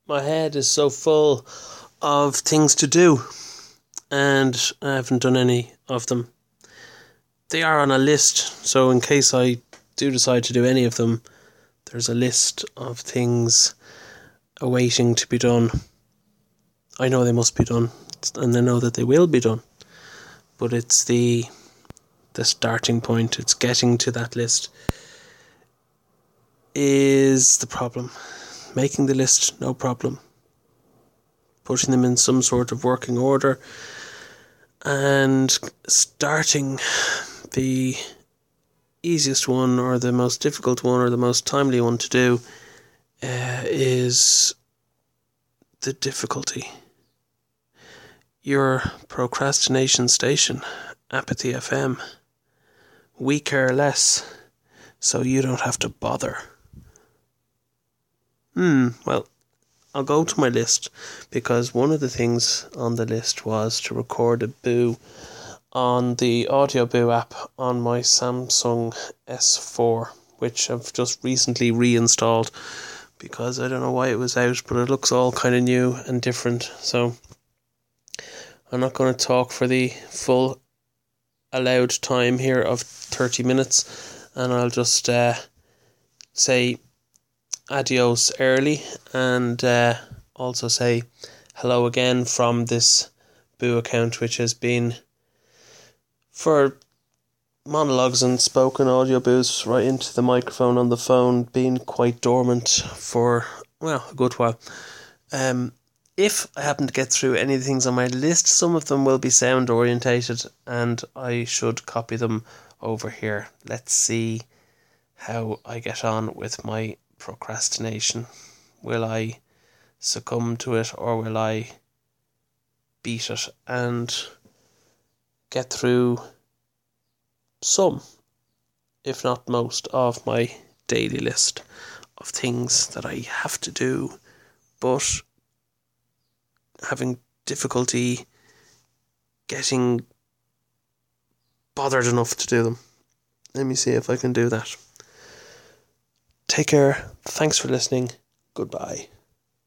my head is so full of things to do, and I haven't done any of them. They are on a list, so in case I do decide to do any of them, there's a list of things awaiting to be done. I know they must be done, and I know that they will be done, but it's the starting point. It's getting to that list is the problem. Making the list, no problem. Putting them in some sort of working order and starting the easiest one or the most difficult one or the most timely one to do is the difficulty. Your procrastination station, Apathy FM. We care less, so you don't have to bother. Well, I'll go to my list, because one of the things on the list was to record a boo on the Audio Boo app on my Samsung S4, which I've just recently reinstalled because I don't know why it was out, but it looks all kind of new and different. So I'm not going to talk for the full allowed time here of 30 minutes, and I'll just say adios early, and also say hello again from this Boo account, which has been, for monologues and spoken audio boos right into the microphone on the phone, been quite dormant for, well, a good while. If I happen to get through any of the things on my list, some of them will be sound orientated, and I should copy them over here. Let's see how I get on with my procrastination. Will I succumb to it, or will I beat it and get through some, if not most, of my daily list of things that I have to do, but having difficulty getting bothered enough to do them. Let me see if I can do that. Take care. Thanks for listening. Goodbye.